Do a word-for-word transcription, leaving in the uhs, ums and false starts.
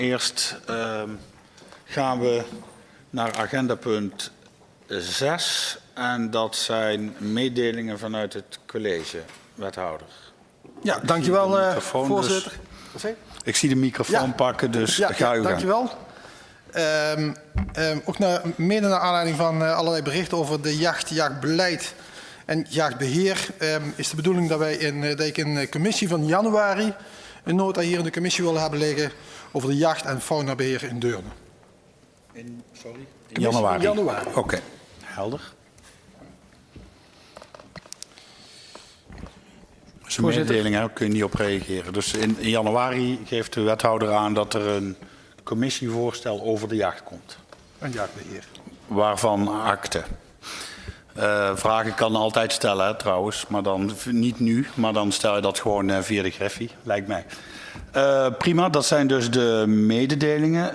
Eerst uh, gaan we naar agendapunt zes en dat zijn mededelingen vanuit het college, wethouder. Ja, dankjewel uh, voorzitter. Dus, ik zie de microfoon ja. pakken, dus ja, ga ja, u dankjewel. Um, um, ook naar, mede naar aanleiding van uh, allerlei berichten over de jacht, jachtbeleid en jachtbeheer um, is de bedoeling dat, wij in, uh, dat ik in de commissie van januari een nota hier in de commissie wil hebben liggen over de jacht- en faunabeheer in Deurne. In, sorry? In januari? januari. Oké, okay. Helder. Zijn mededelingen kun je niet op reageren. Dus in, in januari geeft de wethouder aan dat er een commissievoorstel over de jacht komt. Een jachtbeheer. Waarvan akte. Uh, vragen kan altijd stellen hè, trouwens, maar dan niet nu, maar dan stel je dat gewoon uh, via de greffie, lijkt mij. Uh, prima, dat zijn dus de mededelingen.